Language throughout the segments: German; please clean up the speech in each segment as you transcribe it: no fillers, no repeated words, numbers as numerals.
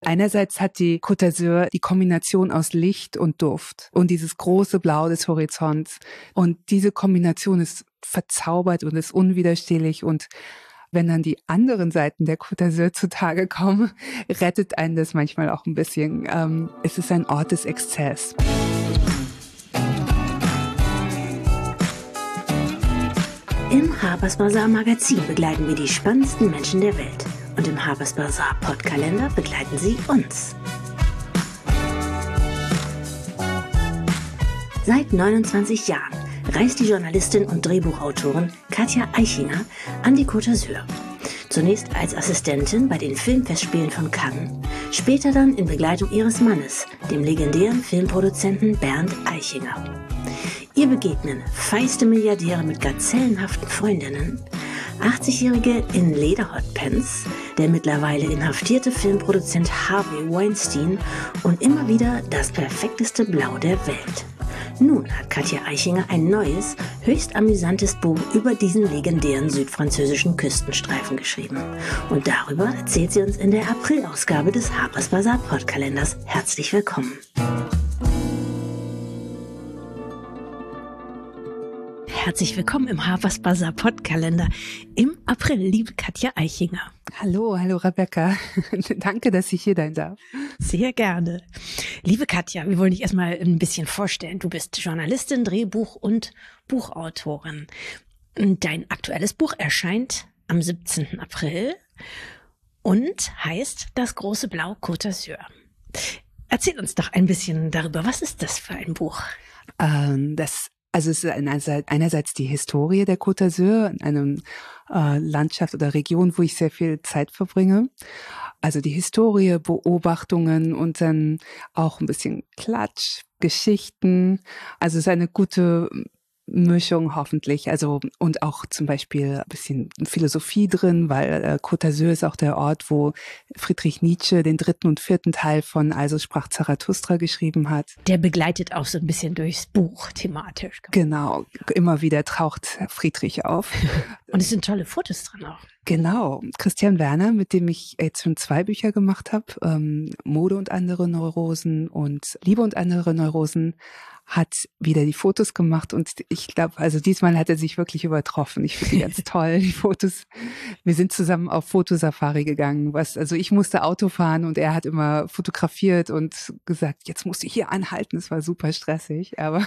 Einerseits hat die Côte d'Azur die Kombination aus Licht und Duft und dieses große Blau des Horizonts. Und diese Kombination ist verzaubert und ist unwiderstehlich. Und wenn dann die anderen Seiten der Côte d'Azur zutage kommen, rettet einen das manchmal auch ein bisschen. Es ist ein Ort des Exzess. Im Harper's Bazaar Magazin begleiten wir die spannendsten Menschen der Welt. Und im Harper's Bazaar Podkalender begleiten sie uns. Seit 29 Jahren reist die Journalistin und Drehbuchautorin Katja Eichinger an die Côte d'Azur. Zunächst als Assistentin bei den Filmfestspielen von Cannes, später dann in Begleitung ihres Mannes, dem legendären Filmproduzenten Bernd Eichinger. Ihr begegnen feiste Milliardäre mit gazellenhaften Freundinnen, 80-Jährige in Lederhotpants, der mittlerweile inhaftierte Filmproduzent Harvey Weinstein und immer wieder das perfekteste Blau der Welt. Nun hat Katja Eichinger ein neues, höchst amüsantes Buch über diesen legendären südfranzösischen Küstenstreifen geschrieben. Und darüber erzählt sie uns in der Aprilausgabe des Harper's Bazaar Podkalenders. Herzlich willkommen. Herzlich willkommen im Harper's Bazaar Podkalender im April, liebe Katja Eichinger. Hallo Rebecca. Danke, dass ich hier sein darf. Sehr gerne. Liebe Katja, wir wollen dich erstmal ein bisschen vorstellen. Du bist Journalistin, Drehbuch- und Buchautorin. Dein aktuelles Buch erscheint am 17. April und heißt Das große Blau Côte d'Azur. Erzähl uns doch ein bisschen darüber. Was ist das für ein Buch? Also es ist einerseits die Historie der Côte d'Azur, einer Landschaft oder Region, wo ich sehr viel Zeit verbringe. Also die Historie, Beobachtungen und dann auch ein bisschen Klatsch, Geschichten. Also es ist eine gute Mischung hoffentlich, also und auch zum Beispiel ein bisschen Philosophie drin, weil Côte d'Azur ist auch der Ort, wo Friedrich Nietzsche den 3. und 4. Teil von Also sprach Zarathustra geschrieben hat. Der begleitet auch so ein bisschen durchs Buch thematisch. Genau, immer wieder taucht Friedrich auf. Und es sind tolle Fotos drin auch. Genau, Christian Werner, mit dem ich jetzt schon 2 Bücher gemacht habe, Mode und andere Neurosen und Liebe und andere Neurosen, hat wieder die Fotos gemacht und ich glaube, also diesmal hat er sich wirklich übertroffen. Ich finde die ganz toll, die Fotos. Wir sind zusammen auf Fotosafari gegangen, also ich musste Auto fahren und er hat immer fotografiert und gesagt, jetzt musst du hier anhalten. Es war super stressig, aber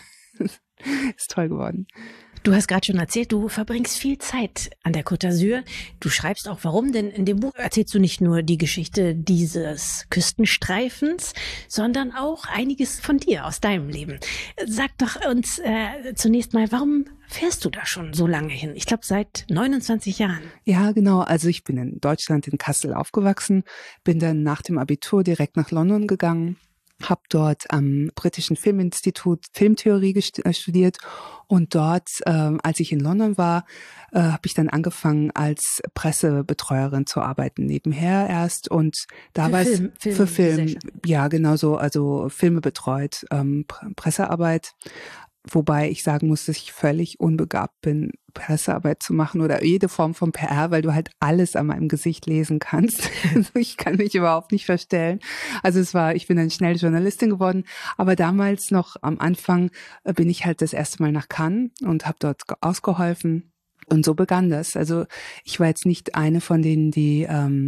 ist toll geworden. Du hast gerade schon erzählt, du verbringst viel Zeit an der Côte d'Azur. Du schreibst auch warum, denn in dem Buch erzählst du nicht nur die Geschichte dieses Küstenstreifens, sondern auch einiges von dir, aus deinem Leben. Sag doch uns zunächst mal, warum fährst du da schon so lange hin? Ich glaube, seit 29 Jahren. Ja, genau. Also ich bin in Deutschland, in Kassel aufgewachsen, bin dann nach dem Abitur direkt nach London gegangen. Habe dort am Britischen Filminstitut Filmtheorie studiert und dort, als ich in London war, habe ich dann angefangen als Pressebetreuerin zu arbeiten, nebenher erst und da war es für Film, ja genau so, also Filme betreut, Pressearbeit. Wobei ich sagen muss, dass ich völlig unbegabt bin, Pressearbeit zu machen oder jede Form von PR, weil du halt alles an meinem Gesicht lesen kannst. Also ich kann mich überhaupt nicht verstellen. Also ich bin dann schnell Journalistin geworden, aber damals noch am Anfang bin ich halt das erste Mal nach Cannes und habe dort ausgeholfen. Und so begann das. Also ich war jetzt nicht eine von denen, die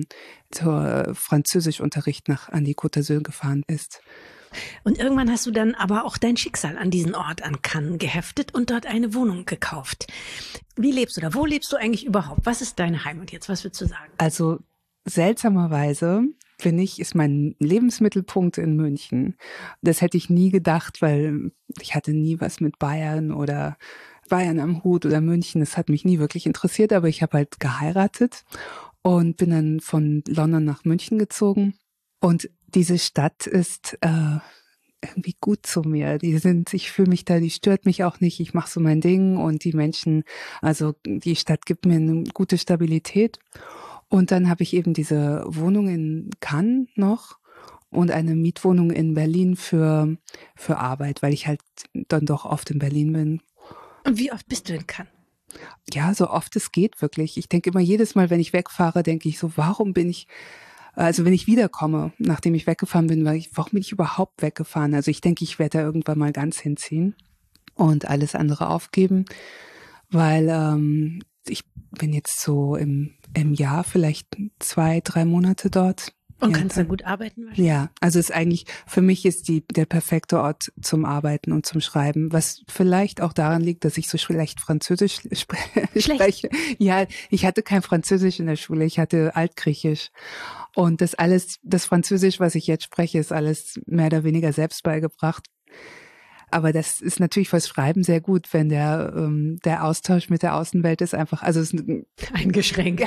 zur Französischunterricht an die Côte d'Azur gefahren ist. Und irgendwann hast du dann aber auch dein Schicksal an diesen Ort, an Cannes, geheftet und dort eine Wohnung gekauft. Wie lebst du da? Wo lebst du eigentlich überhaupt? Was ist deine Heimat jetzt? Was würdest du sagen? Also seltsamerweise ist mein Lebensmittelpunkt in München. Das hätte ich nie gedacht, weil ich hatte nie was mit Bayern oder Bayern am Hut oder München. Das hat mich nie wirklich interessiert, aber ich habe halt geheiratet und bin dann von London nach München gezogen. Und diese Stadt ist irgendwie gut zu mir. Ich fühle mich da, die stört mich auch nicht. Ich mache so mein Ding und die Menschen, also die Stadt gibt mir eine gute Stabilität. Und dann habe ich eben diese Wohnung in Cannes noch und eine Mietwohnung in Berlin für Arbeit, weil ich halt dann doch oft in Berlin bin. Und wie oft bist du in Cannes? Ja, so oft es geht wirklich. Ich denke immer jedes Mal, wenn ich wegfahre, denke ich so, warum bin ich Also wenn ich wiederkomme, nachdem ich weggefahren bin, warum bin ich überhaupt weggefahren? Also ich denke, ich werde da irgendwann mal ganz hinziehen und alles andere aufgeben, weil ich bin jetzt so im Jahr vielleicht 2, 3 Monate dort. Und kannst da gut arbeiten wahrscheinlich? Ja, also ist eigentlich, für mich ist der perfekte Ort zum Arbeiten und zum Schreiben, was vielleicht auch daran liegt, dass ich so schlecht Französisch spreche. Ja, ich hatte kein Französisch in der Schule, ich hatte Altgriechisch. Und das Französisch, was ich jetzt spreche, ist alles mehr oder weniger selbst beigebracht. Aber das ist natürlich fürs Schreiben sehr gut, wenn der Austausch mit der Außenwelt ist einfach, also ist eingeschränkt.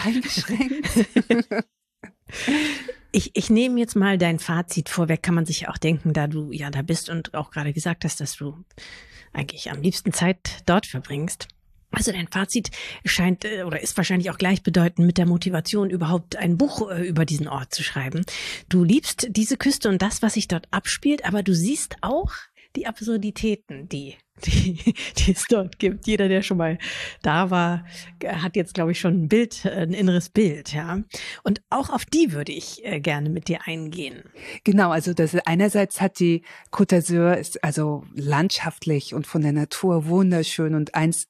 Ich nehme jetzt mal dein Fazit vorweg, kann man sich ja auch denken, da du ja da bist und auch gerade gesagt hast, dass du eigentlich am liebsten Zeit dort verbringst. Also dein Fazit scheint oder ist wahrscheinlich auch gleichbedeutend mit der Motivation, überhaupt ein Buch über diesen Ort zu schreiben. Du liebst diese Küste und das, was sich dort abspielt, aber du siehst auch die Absurditäten, die es dort gibt. Jeder, der schon mal da war, hat jetzt, glaube ich, schon ein inneres Bild, ja. Und auch auf die würde ich gerne mit dir eingehen. Genau, also einerseits hat die Côte d'Azur ist also landschaftlich und von der Natur wunderschön und es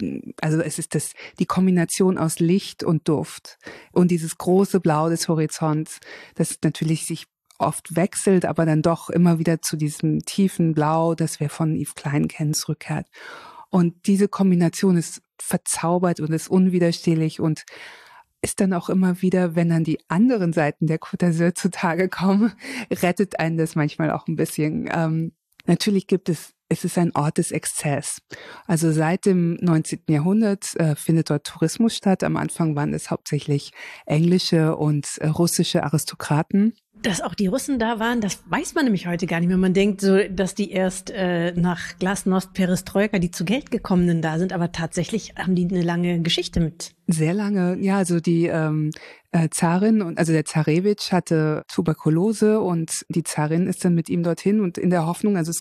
ist die Kombination aus Licht und Duft und dieses große Blau des Horizonts, das natürlich sich oft wechselt, aber dann doch immer wieder zu diesem tiefen Blau, das wir von Yves Klein kennen, zurückkehrt. Und diese Kombination ist verzaubert und ist unwiderstehlich und ist dann auch immer wieder, wenn dann die anderen Seiten der Côte d'Azur zutage kommen, rettet einen das manchmal auch ein bisschen. Natürlich es ist ein Ort des Exzess. Also seit dem 19. Jahrhundert findet dort Tourismus statt. Am Anfang waren es hauptsächlich englische und russische Aristokraten. Dass auch die Russen da waren, das weiß man nämlich heute gar nicht mehr. Man denkt so, dass die erst nach Glasnost, Perestroika, die zu Geld gekommenen da sind, aber tatsächlich haben die eine lange Geschichte mit. Sehr lange, ja, also die Zarin, also der Zarewitsch hatte Tuberkulose und die Zarin ist dann mit ihm dorthin und in der Hoffnung, also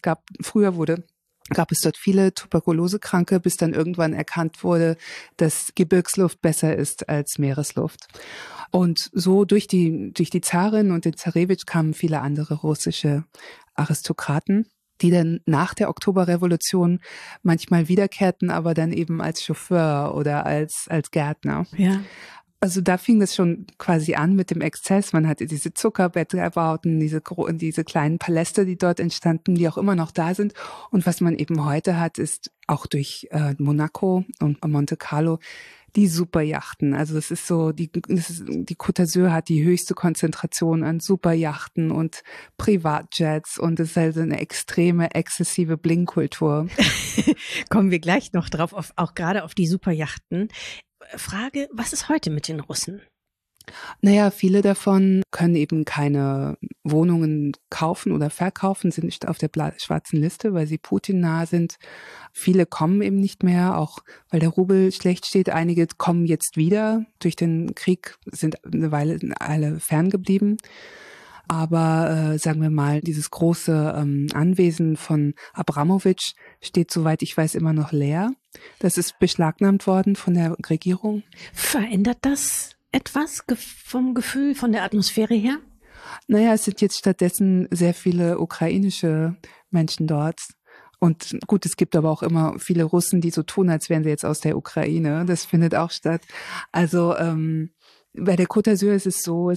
gab es dort viele Tuberkulosekranke, bis dann irgendwann erkannt wurde, dass Gebirgsluft besser ist als Meeresluft. Und so durch die Zarin und den Zarewitsch kamen viele andere russische Aristokraten, die dann nach der Oktoberrevolution manchmal wiederkehrten, aber dann eben als Chauffeur oder als Gärtner. Ja. Also da fing das schon quasi an mit dem Exzess. Man hatte diese Zuckerbettbauten, diese kleinen Paläste, die dort entstanden, die auch immer noch da sind. Und was man eben heute hat, ist auch durch Monaco und Monte Carlo die Superjachten. Also es ist so, die Côte d'Azur hat die höchste Konzentration an Superjachten und Privatjets und es ist also eine extreme, exzessive Blingkultur. Kommen wir gleich noch drauf, auch gerade auf die Superjachten. Frage, was ist heute mit den Russen? Naja, viele davon können eben keine Wohnungen kaufen oder verkaufen, sind nicht auf der schwarzen Liste, weil sie Putin nah sind. Viele kommen eben nicht mehr, auch weil der Rubel schlecht steht. Einige kommen jetzt wieder. Durch den Krieg sind eine Weile alle ferngeblieben. Aber sagen wir mal, dieses große Anwesen von Abramowitsch steht, soweit ich weiß, immer noch leer. Das ist beschlagnahmt worden von der Regierung. Verändert das etwas vom Gefühl, von der Atmosphäre her? Naja, es sind jetzt stattdessen sehr viele ukrainische Menschen dort. Und gut, es gibt aber auch immer viele Russen, die so tun, als wären sie jetzt aus der Ukraine. Das findet auch statt. Also bei der Côte d'Azur ist es so,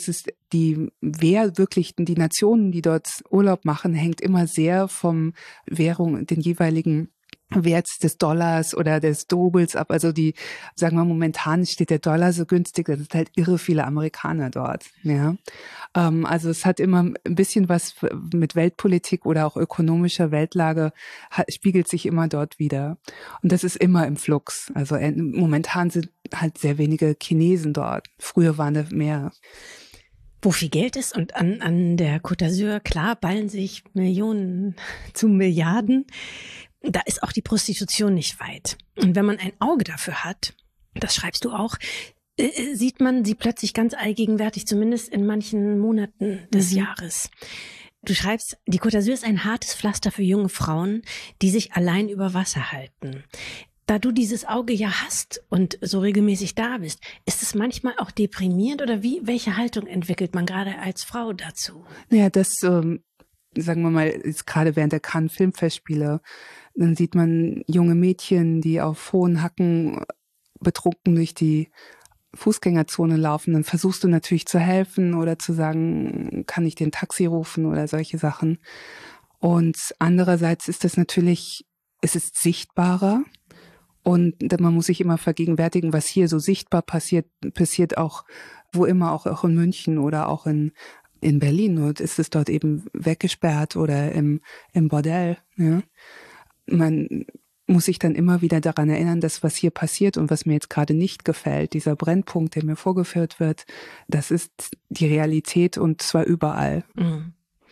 wer wirklich die Nationen, die dort Urlaub machen, hängt immer sehr vom den jeweiligen Wert des Dollars oder des Rubels ab. Also sagen wir momentan steht der Dollar so günstig, das sind halt irre viele Amerikaner dort. Ja, also es hat immer ein bisschen was mit Weltpolitik oder auch ökonomischer Weltlage, spiegelt sich immer dort wieder. Und das ist immer im Flux. Also momentan sind halt sehr wenige Chinesen dort. Früher waren da mehr. Wo viel Geld ist und an der Côte d'Azur, klar, ballen sich Millionen zu Milliarden. Da ist auch die Prostitution nicht weit. Und wenn man ein Auge dafür hat, das schreibst du auch, sieht man sie plötzlich ganz allgegenwärtig, zumindest in manchen Monaten des Jahres. Du schreibst, die Côte d'Azur ist ein hartes Pflaster für junge Frauen, die sich allein über Wasser halten. Da du dieses Auge ja hast und so regelmäßig da bist, ist es manchmal auch deprimierend oder welche Haltung entwickelt man gerade als Frau dazu? Naja, das, sagen wir mal, ist gerade während der Cannes Filmfestspiele, dann sieht man junge Mädchen, die auf hohen Hacken betrunken durch die Fußgängerzone laufen. Dann versuchst du natürlich zu helfen oder zu sagen, kann ich den Taxi rufen oder solche Sachen. Und andererseits ist das natürlich, es ist sichtbarer. Und man muss sich immer vergegenwärtigen, was hier so sichtbar passiert auch wo immer, auch in München oder auch in Berlin. Und ist es dort eben weggesperrt oder im Bordell. Ja? Man muss sich dann immer wieder daran erinnern, dass was hier passiert und was mir jetzt gerade nicht gefällt, dieser Brennpunkt, der mir vorgeführt wird, das ist die Realität und zwar überall. Mhm.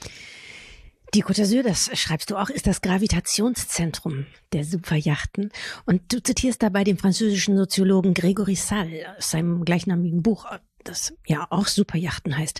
Die Côte d'Azur, das schreibst du auch, ist das Gravitationszentrum der Superyachten. Und du zitierst dabei den französischen Soziologen Grégory Sall aus seinem gleichnamigen Buch, das ja auch Superyachten heißt.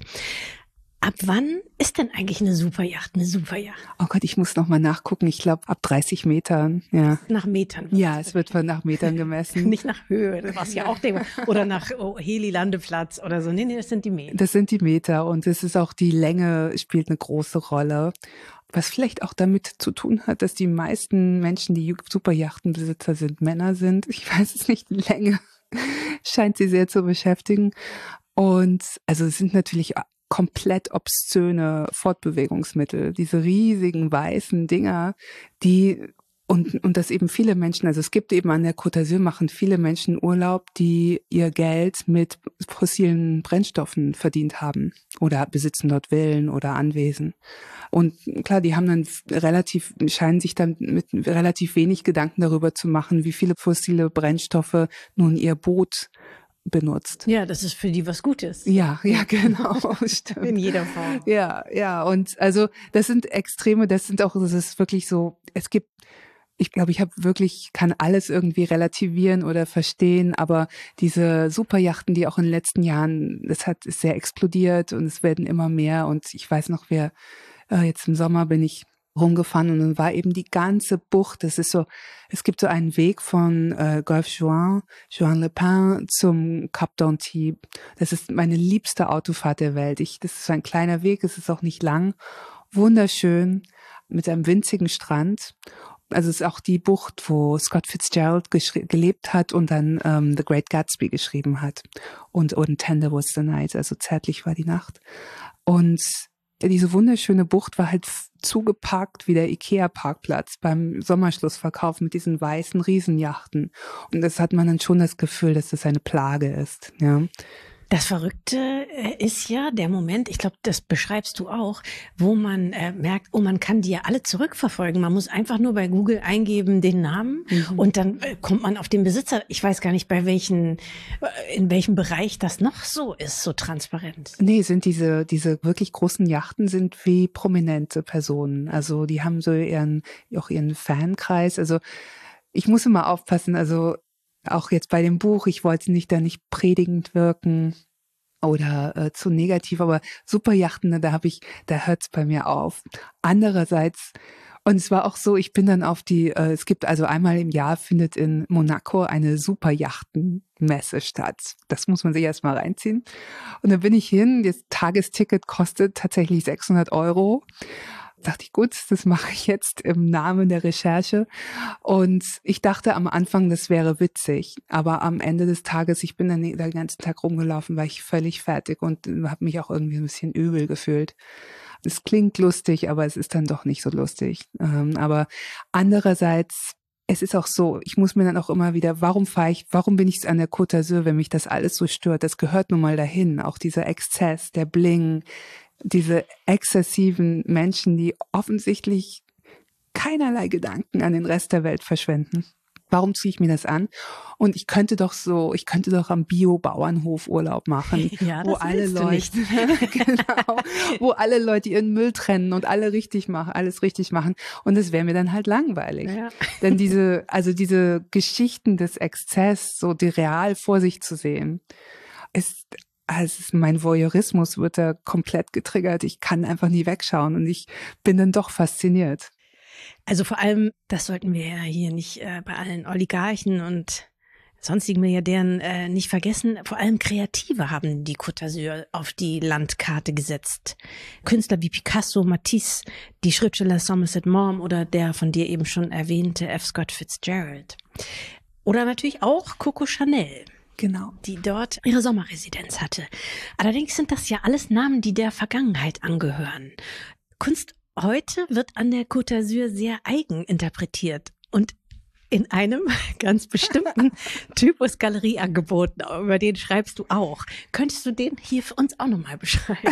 Ab wann ist denn eigentlich eine Superyacht eine Superyacht? Oh Gott, ich muss noch mal nachgucken. Ich glaube, ab 30 Metern. Ja. Nach Metern? Ja, es wird nach Metern gemessen. Nicht nach Höhe, das war ja auch Thema. Oder nach Heli-Landeplatz oder so. Nee, das sind die Meter. Das sind die Meter und es ist auch die Länge spielt eine große Rolle. Was vielleicht auch damit zu tun hat, dass die meisten Menschen, die Superyachtenbesitzer sind, Männer sind. Ich weiß es nicht, die Länge scheint sie sehr zu beschäftigen. Und also es sind natürlich komplett obszöne Fortbewegungsmittel, diese riesigen weißen Dinger, die und dass eben viele Menschen, also es gibt eben an der Côte d'Azur machen viele Menschen Urlaub, die ihr Geld mit fossilen Brennstoffen verdient haben oder besitzen dort Villen oder Anwesen. Und klar, die haben dann scheinen sich dann mit relativ wenig Gedanken darüber zu machen, wie viele fossile Brennstoffe nun ihr Boot benutzt. Ja, das ist für die was Gutes. Ja, genau. Stimmt. In jeder Form. Ja. Und also das sind Extreme, das ist wirklich so, ich glaube, kann alles irgendwie relativieren oder verstehen, aber diese Superyachten, die auch in den letzten Jahren, ist sehr explodiert und es werden immer mehr und ich weiß noch, jetzt im Sommer bin ich rumgefahren und dann war eben die ganze Bucht, es gibt so einen Weg von Golfe Juan-les-Pins zum Cap d'Antibes. Das ist meine liebste Autofahrt der Welt. Das ist so ein kleiner Weg, es ist auch nicht lang, wunderschön, mit einem winzigen Strand. Also es ist auch die Bucht, wo Scott Fitzgerald gelebt hat und dann The Great Gatsby geschrieben hat. Und Tender Was the Night, also zärtlich war die Nacht. Und diese wunderschöne Bucht war halt zugeparkt wie der Ikea-Parkplatz beim Sommerschlussverkauf mit diesen weißen Riesenjachten. Und das hat man dann schon das Gefühl, dass das eine Plage ist. Ja. Das Verrückte ist ja der Moment, ich glaube, das beschreibst du auch, wo man merkt, man kann die ja alle zurückverfolgen. Man muss einfach nur bei Google eingeben den Namen und dann kommt man auf den Besitzer. Ich weiß gar nicht, in welchem Bereich das noch so ist, so transparent. Nee, sind diese wirklich großen Yachten sind wie prominente Personen. Also die haben so ihren Fankreis. Also ich muss immer aufpassen, also auch jetzt bei dem Buch, ich wollte da nicht predigend wirken oder zu negativ, aber Superyachten, da hört es bei mir auf. Andererseits, und es war auch so, ich bin dann es gibt also einmal im Jahr findet in Monaco eine Superyachtenmesse statt. Das muss man sich erstmal reinziehen. Und dann bin ich hin, das Tagesticket kostet tatsächlich 600 €. Dachte ich, gut, das mache ich jetzt im Namen der Recherche. Und ich dachte am Anfang, das wäre witzig. Aber am Ende des Tages, ich bin dann den ganzen Tag rumgelaufen, war ich völlig fertig und habe mich auch irgendwie ein bisschen übel gefühlt. Es klingt lustig, aber es ist dann doch nicht so lustig. Aber andererseits, es ist auch so, ich muss mir dann auch immer wieder, warum bin ich an der Côte d'Azur, wenn mich das alles so stört? Das gehört nun mal dahin. Auch dieser Exzess, der Bling, diese exzessiven Menschen, die offensichtlich keinerlei Gedanken an den Rest der Welt verschwenden. Warum ziehe ich mir das an? Und ich könnte doch am Bio-Bauernhof Urlaub machen, ja, wo alle Leute, genau, wo alle Leute ihren Müll trennen und alles richtig machen. Und das wäre mir dann halt langweilig. Ja. Denn diese Geschichten des Exzess, so die real vor sich zu sehen, mein Voyeurismus wird da komplett getriggert. Ich kann einfach nie wegschauen und ich bin dann doch fasziniert. Also vor allem, das sollten wir ja hier nicht bei allen Oligarchen und sonstigen Milliardären nicht vergessen, vor allem Kreative haben die Côte d'Azur auf die Landkarte gesetzt. Künstler wie Picasso, Matisse, die Schriftsteller Somerset Maugham oder der von dir eben schon erwähnte F. Scott Fitzgerald. Oder natürlich auch Coco Chanel. Genau. Die dort ihre Sommerresidenz hatte. Allerdings sind das ja alles Namen, die der Vergangenheit angehören. Kunst heute wird an der Côte d'Azur sehr eigen interpretiert und in einem ganz bestimmten Typus Galerie angeboten. Über den schreibst du auch. Könntest du den hier für uns auch nochmal beschreiben?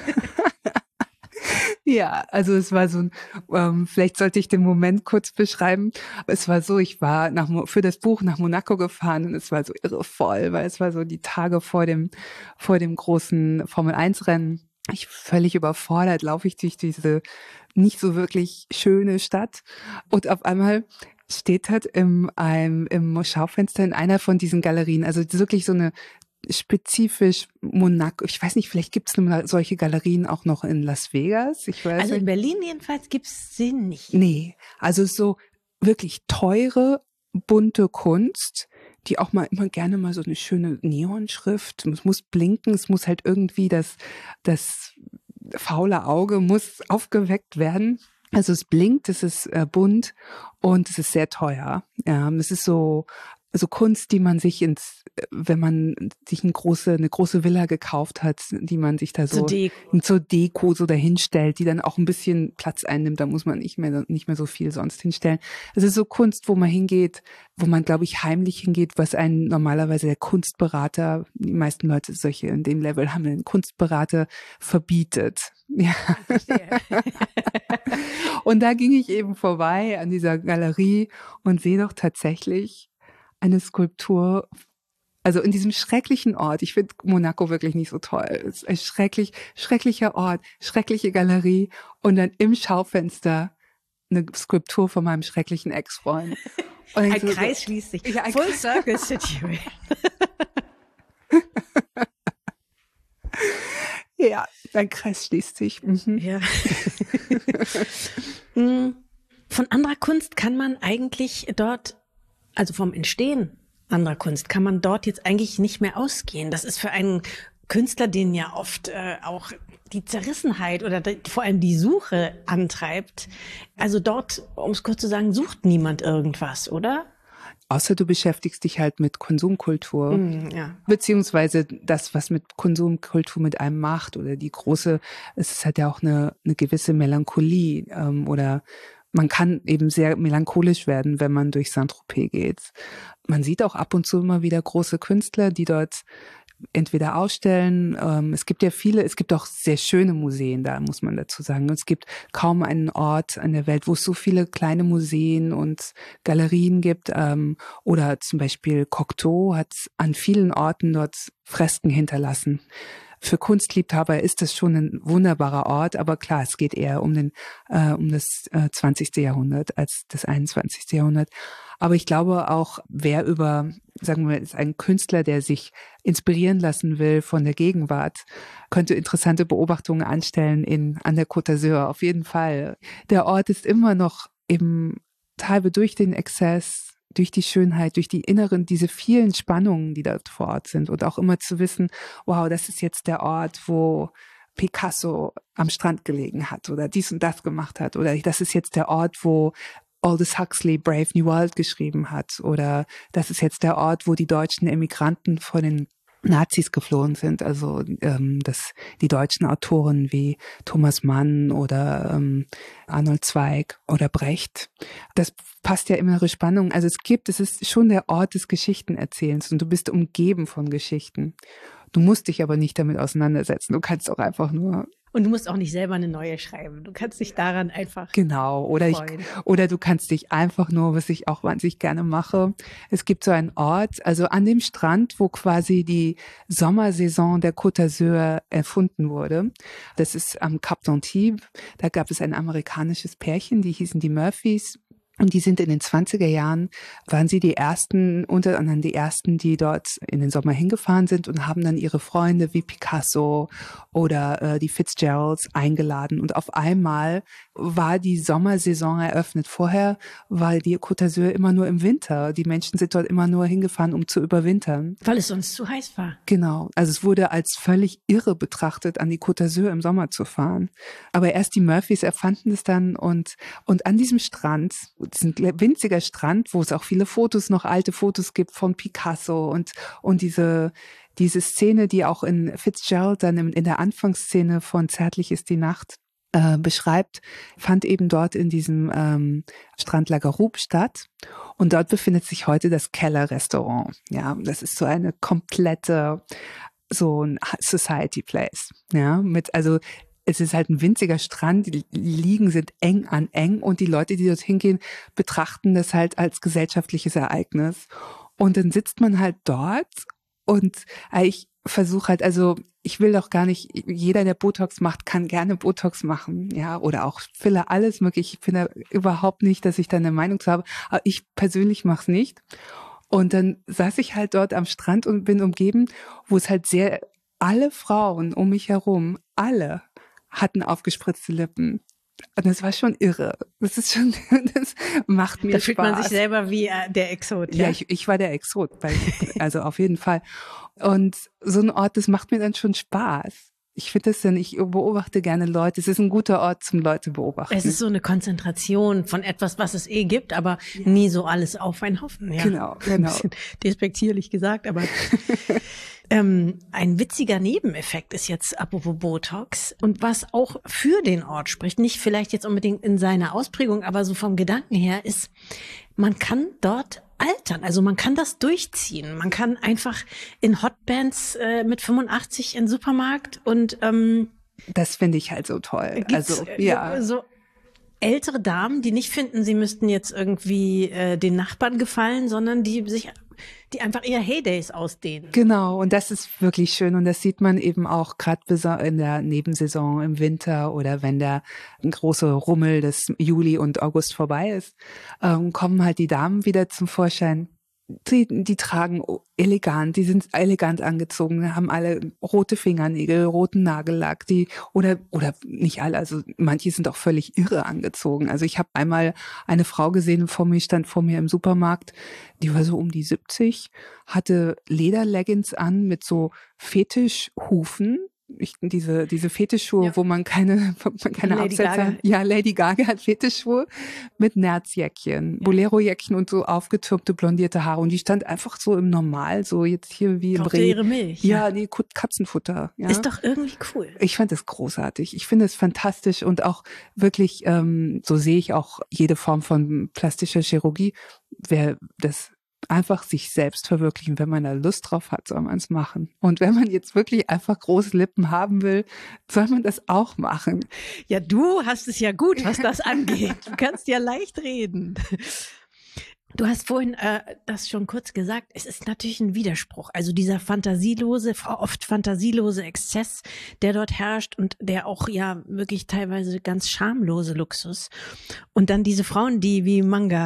Ja, also es war so ein, vielleicht sollte ich den Moment kurz beschreiben. Es war so, ich war für das Buch nach Monaco gefahren und es war so irre voll, weil es war so die Tage vor dem großen Formel-1-Rennen. Ich völlig überfordert, laufe ich durch diese nicht so wirklich schöne Stadt und auf einmal steht halt im Schaufenster in einer von diesen Galerien, also wirklich so eine spezifisch Monaco, ich weiß nicht, vielleicht gibt es solche Galerien auch noch in Las Vegas. Ich weiß also nicht. In Berlin jedenfalls gibt es sie nicht. Nee, also so wirklich teure, bunte Kunst, die auch mal immer gerne mal so eine schöne Neonschrift, es muss blinken, es muss halt irgendwie das faule Auge muss aufgeweckt werden. Also es blinkt, es ist bunt und es ist sehr teuer. Ja, es ist so Kunst, die man sich wenn man sich eine große Villa gekauft hat, die man sich da so zur Deko so dahinstellt, die dann auch ein bisschen Platz einnimmt, da muss man nicht mehr so viel sonst hinstellen. Es ist so Kunst, wo man hingeht, wo man, glaube ich, heimlich hingeht, was einen normalerweise der Kunstberater, die meisten Leute solche in dem Level haben einen Kunstberater verbietet. Ja. Und da ging ich eben vorbei an dieser Galerie und sehe doch tatsächlich eine Skulptur, also in diesem schrecklichen Ort. Ich finde Monaco wirklich nicht so toll. Es ist ein schrecklicher Ort, schreckliche Galerie und dann im Schaufenster eine Skulptur von meinem schrecklichen Ex-Freund. Ein Kreis schließt sich. Ja, Full Circle Situation. Ja, ein Kreis schließt sich. Mhm. Ja. Von anderer Kunst kann man eigentlich dort, also vom Entstehen anderer Kunst, kann man dort jetzt eigentlich nicht mehr ausgehen. Das ist für einen Künstler, den ja oft auch die Zerrissenheit oder vor allem die Suche antreibt. Also dort, um es kurz zu sagen, sucht niemand irgendwas, oder? Außer du beschäftigst dich halt mit Konsumkultur, ja. Beziehungsweise das, was mit Konsumkultur mit einem macht oder es hat ja auch eine gewisse Melancholie oder man kann eben sehr melancholisch werden, wenn man durch Saint-Tropez geht. Man sieht auch ab und zu immer wieder große Künstler, die dort entweder ausstellen. Es gibt auch sehr schöne Museen, da muss man dazu sagen. Es gibt kaum einen Ort an der Welt, wo es so viele kleine Museen und Galerien gibt. Oder zum Beispiel Cocteau hat an vielen Orten dort Fresken hinterlassen. Für Kunstliebhaber ist das schon ein wunderbarer Ort, aber klar, es geht eher um das 20. Jahrhundert als das 21. Jahrhundert. Aber ich glaube auch, sagen wir, ist ein Künstler, der sich inspirieren lassen will von der Gegenwart, könnte interessante Beobachtungen anstellen an der Côte d'Azur, auf jeden Fall. Der Ort ist immer noch eben teilweise durch den Exzess, durch die Schönheit, durch diese vielen Spannungen, die dort vor Ort sind und auch immer zu wissen, wow, das ist jetzt der Ort, wo Picasso am Strand gelegen hat oder dies und das gemacht hat oder das ist jetzt der Ort, wo Aldous Huxley Brave New World geschrieben hat oder das ist jetzt der Ort, wo die deutschen Emigranten vor den Nazis geflohen sind, also die deutschen Autoren wie Thomas Mann oder Arnold Zweig oder Brecht. Das passt ja innere Spannung. Also es ist schon der Ort des Geschichtenerzählens und du bist umgeben von Geschichten. Du musst dich aber nicht damit auseinandersetzen. Du kannst auch einfach nur. Und du musst auch nicht selber eine neue schreiben. Du kannst dich daran einfach freuen. Oder du kannst dich einfach nur, was ich auch wahnsinnig gerne mache. Es gibt so einen Ort, also an dem Strand, wo quasi die Sommersaison der Côte d'Azur erfunden wurde. Das ist am Cap d'Antibes. Da gab es ein amerikanisches Pärchen, die hießen die Murphys. Und die sind in den 20er Jahren, waren sie die ersten, unter anderem die ersten, die dort in den Sommer hingefahren sind und haben dann ihre Freunde wie Picasso oder die Fitzgeralds eingeladen. Und auf einmal war die Sommersaison eröffnet. Vorher war die Côte d'Azur immer nur im Winter. Die Menschen sind dort immer nur hingefahren, um zu überwintern. Weil es sonst zu heiß war. Genau. Also es wurde als völlig irre betrachtet, an die Côte d'Azur im Sommer zu fahren. Aber erst die Murphys erfanden es dann und an diesem Strand, es ist ein winziger Strand, wo es auch viele Fotos, noch alte Fotos gibt von Picasso und diese Szene, die auch in Fitzgerald dann in der Anfangsszene von Zärtlich ist die Nacht beschreibt, fand eben dort in diesem Strand La Garoube statt. Und dort befindet sich heute das Keller-Restaurant. Ja, das ist so eine komplette, so ein Society Place. Ja, es ist halt ein winziger Strand, die Liegen sind eng an eng und die Leute, die dort hingehen, betrachten das halt als gesellschaftliches Ereignis. Und dann sitzt man halt dort und ich versuche halt, also ich will doch gar nicht, jeder, der Botox macht, kann gerne Botox machen, ja, oder auch Filler, alles möglich. Ich finde überhaupt nicht, dass ich da eine Meinung zu habe, aber ich persönlich mache es nicht. Und dann saß ich halt dort am Strand und bin umgeben, wo es halt alle Frauen um mich herum, alle hatten aufgespritzte Lippen. Und das war schon irre. Das macht mir Spaß. Da fühlt man sich selber wie der Exot. Ja, ich war der Exot, also auf jeden Fall. Und so ein Ort, das macht mir dann schon Spaß. Ich finde das dann, ich beobachte gerne Leute. Es ist ein guter Ort zum Leute beobachten. Es ist so eine Konzentration von etwas, was es gibt, aber nie so alles auf einen Haufen. Ja. Genau. Ein bisschen despektierlich gesagt, aber ein witziger Nebeneffekt ist jetzt, apropos Botox, und was auch für den Ort spricht, nicht vielleicht jetzt unbedingt in seiner Ausprägung, aber so vom Gedanken her, ist, man kann dort altern. Also man kann das durchziehen. Man kann einfach in Hotbands mit 85 in den Supermarkt und das finde ich halt so toll. Also ja. So ältere Damen, die nicht finden, sie müssten jetzt irgendwie den Nachbarn gefallen, sondern die einfach ihre Heydays ausdehnen. Genau, und das ist wirklich schön und das sieht man eben auch gerade in der Nebensaison im Winter oder wenn der große Rummel des Juli und August vorbei ist, kommen halt die Damen wieder zum Vorschein. Die tragen elegant, die sind elegant angezogen, haben alle rote Fingernägel, roten Nagellack, oder nicht alle, also manche sind auch völlig irre angezogen. Also ich habe einmal eine Frau gesehen, stand vor mir im Supermarkt, die war so um die 70, hatte Lederleggings an mit so Fetischhufen. Diese Fetischschuhe, wo man keine Absätze hat. Ja, Lady Gaga hat Fetischschuhe mit Nerzjäckchen, Bolero-Jäckchen und so aufgetürmte, blondierte Haare. Und die stand einfach so im Normal, so jetzt hier wie im Kaufte ihre Milch. Ja, nee, Katzenfutter. Ja. Ist doch irgendwie cool. Ich fand das großartig. Ich finde es fantastisch und auch wirklich, so sehe ich auch jede Form von plastischer Chirurgie, wer das einfach sich selbst verwirklichen. Wenn man da Lust drauf hat, soll man es machen. Und wenn man jetzt wirklich einfach große Lippen haben will, soll man das auch machen. Ja, du hast es ja gut, was das angeht. Du kannst ja leicht reden. Du hast vorhin das schon kurz gesagt, es ist natürlich ein Widerspruch. Also dieser oft fantasielose Exzess, der dort herrscht und der auch ja wirklich teilweise ganz schamlose Luxus. Und dann diese Frauen, die wie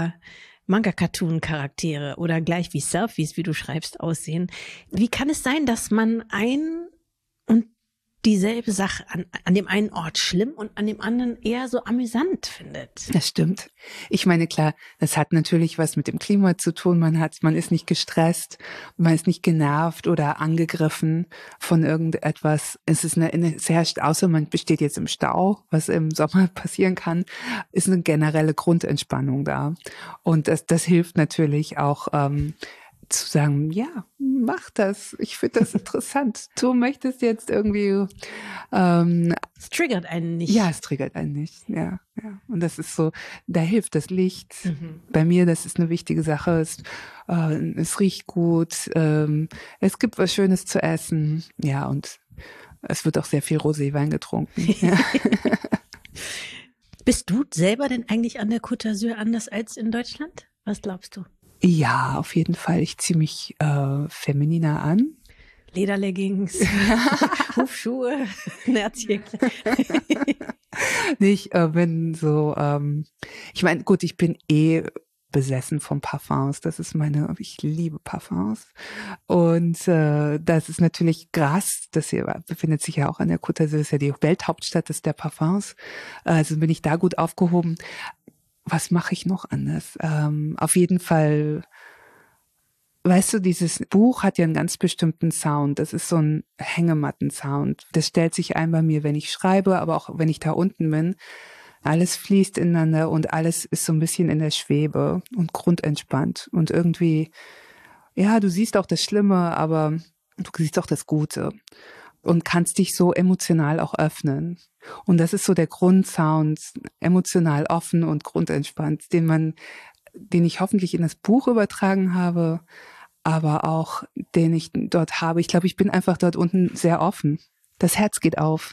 Manga-Cartoon-Charaktere oder gleich wie Selfies, wie du schreibst, aussehen. Wie kann es sein, dass man ein und dieselbe Sache an dem einen Ort schlimm und an dem anderen eher so amüsant findet? Das stimmt. Ich meine, klar, das hat natürlich was mit dem Klima zu tun. Man ist nicht gestresst, man ist nicht genervt oder angegriffen von irgendetwas. Es herrscht, außer man besteht jetzt im Stau, was im Sommer passieren kann, ist eine generelle Grundentspannung da. Und das hilft natürlich auch, zu sagen, ja, mach das. Ich finde das interessant. Du möchtest jetzt irgendwie. Es triggert einen nicht. Ja, es triggert einen nicht. Ja. Und das ist so, da hilft das Licht. Bei mir, das ist eine wichtige Sache. Es riecht gut. Es gibt was Schönes zu essen. Ja, und es wird auch sehr viel Roséwein getrunken. Ja. Bist du selber denn eigentlich an der Côte d'Azur anders als in Deutschland? Was glaubst du? Ja, auf jeden Fall. Ich ziehe mich femininer an. Lederleggings, Hufschuhe, Nerzjäckchen. Nee, ich bin so, ich meine, gut, ich bin besessen von Parfums. Ich liebe Parfums. Und das ist natürlich Grasse, das hier befindet sich ja auch an der Côte d'Azur, ist ja die Welthauptstadt der Parfums. Also bin ich da gut aufgehoben. Was mache ich noch anders? Auf jeden Fall, weißt du, dieses Buch hat ja einen ganz bestimmten Sound. Das ist so ein Hängematten-Sound. Das stellt sich ein bei mir, wenn ich schreibe, aber auch wenn ich da unten bin. Alles fließt ineinander und alles ist so ein bisschen in der Schwebe und grundentspannt. Und irgendwie, ja, du siehst auch das Schlimme, aber du siehst auch das Gute und kannst dich so emotional auch öffnen. Und das ist so der Grundsound, emotional offen und grundentspannt, den ich hoffentlich in das Buch übertragen habe, aber auch den ich dort habe. Ich glaube, ich bin einfach dort unten sehr offen. Das Herz geht auf.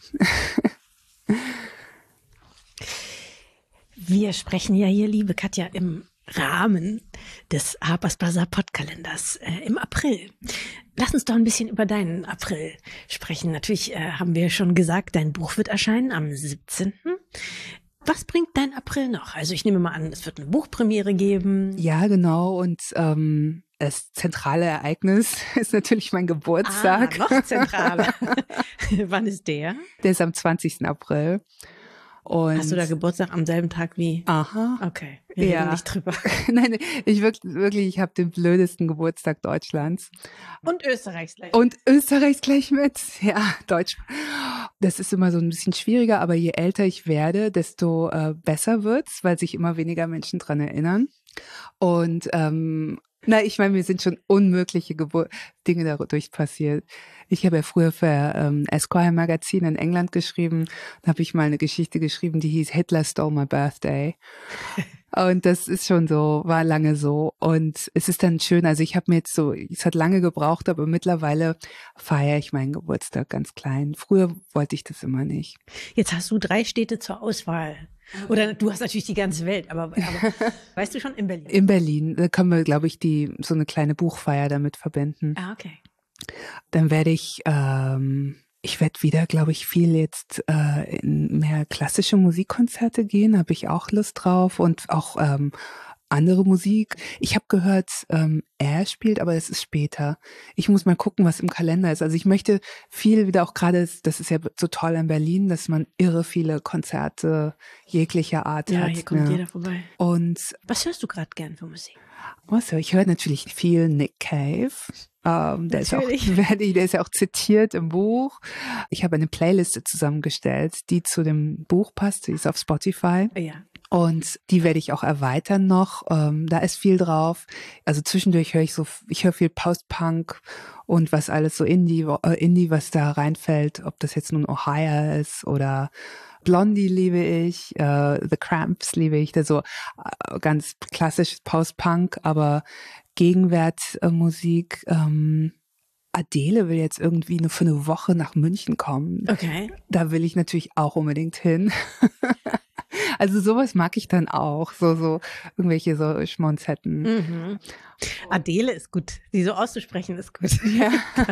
Wir sprechen ja hier, liebe Katja, im Rahmen des Harper's Bazaar Podkalenders im April. Lass uns doch ein bisschen über deinen April sprechen. Natürlich haben wir schon gesagt, dein Buch wird erscheinen am 17. Was bringt dein April noch? Also ich nehme mal an, es wird eine Buchpremiere geben. Ja, genau. Und das zentrale Ereignis ist natürlich mein Geburtstag. Noch zentraler. Wann ist der? Der ist am 20. April. Und hast du da Geburtstag am selben Tag wie? Aha. Okay, wir reden nicht drüber. Nein, ich habe den blödesten Geburtstag Deutschlands. Und Österreichs gleich. Und Österreichs gleich mit. Ja, Deutsch. Das ist immer so ein bisschen schwieriger, aber je älter ich werde, desto besser wird's, weil sich immer weniger Menschen dran erinnern. Und ich meine, mir sind schon unmögliche Dinge dadurch passiert. Ich habe ja früher für Esquire Magazin in England geschrieben. Da habe ich mal eine Geschichte geschrieben, die hieß Hitler Stole My Birthday. Und das ist schon so, war lange so. Und es ist dann schön, also ich habe mir jetzt es hat lange gebraucht, aber mittlerweile feiere ich meinen Geburtstag ganz klein. Früher wollte ich das immer nicht. Jetzt hast du 3 Städte zur Auswahl. Oder du hast natürlich die ganze Welt, aber weißt du schon, in Berlin? In Berlin, da können wir, glaube ich, so eine kleine Buchfeier damit verbinden. Ah, okay. Dann werde ich werde wieder, glaube ich, viel jetzt in mehr klassische Musikkonzerte gehen, habe ich auch Lust drauf und auch andere Musik. Ich habe gehört, er spielt, aber es ist später. Ich muss mal gucken, was im Kalender ist. Also ich möchte viel wieder auch gerade, das ist ja so toll in Berlin, dass man irre viele Konzerte jeglicher Art hat. Ja, hier kommt jeder vorbei. Und was hörst du gerade gern für Musik? Also ich höre natürlich viel Nick Cave. Der ist ja auch zitiert im Buch. Ich habe eine Playliste zusammengestellt, die zu dem Buch passt. Die ist auf Spotify. Ja. Und die werde ich auch erweitern noch. Da ist viel drauf. Also zwischendurch höre ich höre viel Post-Punk und was alles so Indie, was da reinfällt. Ob das jetzt nun Ohio ist oder Blondie liebe ich, The Cramps liebe ich. Also ganz klassisch Post-Punk, aber Gegenwart-Musik. Adele will jetzt irgendwie nur für eine Woche nach München kommen. Okay. Da will ich natürlich auch unbedingt hin. Also sowas mag ich dann auch, so irgendwelche so Schmonzetten. Mhm. Adele ist gut, die so auszusprechen ist gut. Ja.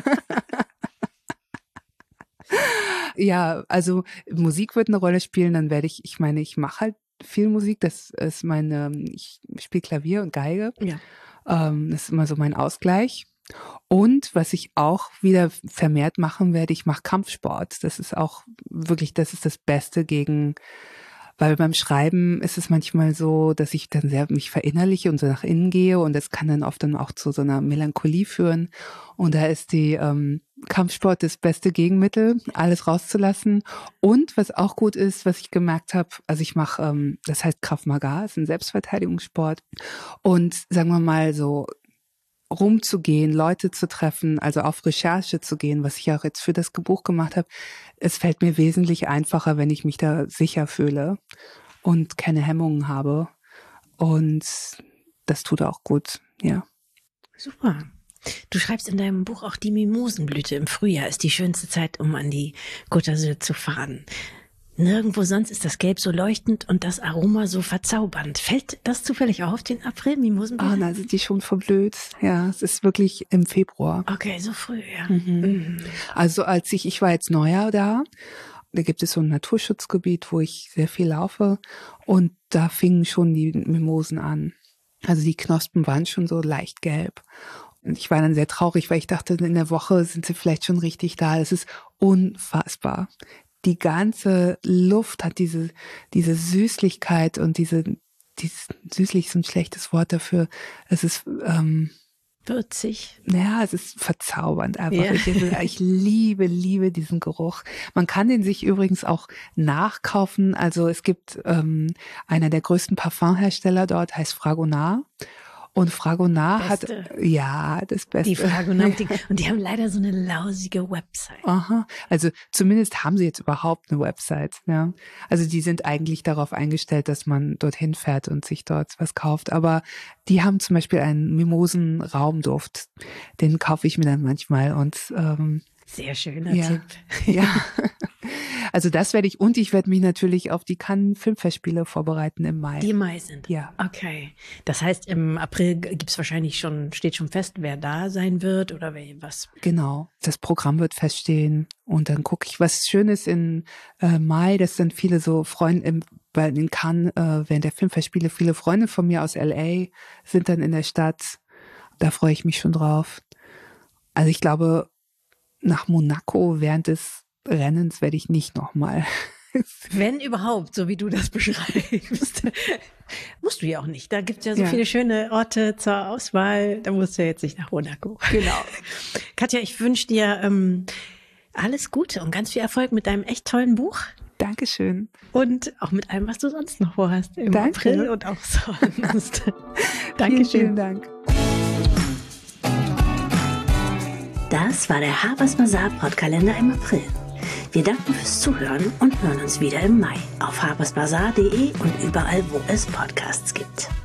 Ja, also Musik wird eine Rolle spielen, dann werde ich mache halt viel Musik, das ist ich spiele Klavier und Geige. Ja. Das ist immer so mein Ausgleich. Und was ich auch wieder vermehrt machen werde, ich mache Kampfsport. Das ist auch wirklich, das ist das Beste weil beim Schreiben ist es manchmal so, dass ich dann sehr mich verinnerliche und so nach innen gehe und das kann dann oft dann auch zu so einer Melancholie führen. Und da ist die Kampfsport das beste Gegenmittel, alles rauszulassen. Und was auch gut ist, was ich gemerkt habe, also ich mache, das heißt Krav Maga, ist ein Selbstverteidigungssport. Und sagen wir mal so, rumzugehen, Leute zu treffen, also auf Recherche zu gehen, was ich auch jetzt für das Buch gemacht habe, es fällt mir wesentlich einfacher, wenn ich mich da sicher fühle und keine Hemmungen habe. Und das tut auch gut, ja. Super. Du schreibst in deinem Buch auch, die Mimosenblüte im Frühjahr ist die schönste Zeit, um an die Côte d'Azur zu fahren. Nirgendwo sonst ist das Gelb so leuchtend und das Aroma so verzaubernd. Fällt das zufällig auf, den April-Mimosen? Ah, da sind die schon verblüht. Ja, es ist wirklich im Februar. Okay, so früh, ja. Also ich war jetzt Neujahr da gibt es so ein Naturschutzgebiet, wo ich sehr viel laufe und da fingen schon die Mimosen an. Also die Knospen waren schon so leicht gelb. Und ich war dann sehr traurig, weil ich dachte, in der Woche sind sie vielleicht schon richtig da. Es ist unfassbar. Die ganze Luft hat diese Süßlichkeit und dieses süßlich ist ein schlechtes Wort dafür. Es ist würzig. Ja, es ist verzaubernd einfach. Ja. Ich liebe diesen Geruch. Man kann den sich übrigens auch nachkaufen. Also es gibt einer der größten Parfumhersteller dort, heißt Fragonard. Und Fragonard hat, ja, das Beste. Die Fragonard, und die haben leider so eine lausige Website. Aha, also zumindest haben sie jetzt überhaupt eine Website. Ja. Also die sind eigentlich darauf eingestellt, dass man dorthin fährt und sich dort was kauft. Aber die haben zum Beispiel einen Mimosen-Raumduft. Den kaufe ich mir dann manchmal und sehr schöner Tipp. Ja, also das werde ich, und ich werde mich natürlich auf die Cannes Filmfestspiele vorbereiten im Mai. Die im Mai sind? Ja. Okay. Das heißt, im April gibt's wahrscheinlich steht schon fest, wer da sein wird oder was? Genau, das Programm wird feststehen und dann gucke ich, was schön ist in Mai, das sind viele so Freunde, weil in Cannes während der Filmfestspiele viele Freunde von mir aus LA sind dann in der Stadt. Da freue ich mich schon drauf. Also ich glaube, nach Monaco während des Rennens werde ich nicht nochmal. Wenn überhaupt, so wie du das beschreibst. Musst du ja auch nicht. Da gibt es ja so viele schöne Orte zur Auswahl. Da musst du ja jetzt nicht nach Monaco. Genau. Katja, ich wünsche dir alles Gute und ganz viel Erfolg mit deinem echt tollen Buch. Dankeschön. Und auch mit allem, was du sonst noch vorhast im April und auch sonst. Dankeschön. Vielen Dank. Das war der Harper's Bazaar Podkalender im April. Wir danken fürs Zuhören und hören uns wieder im Mai auf harpersbazaar.de und überall, wo es Podcasts gibt.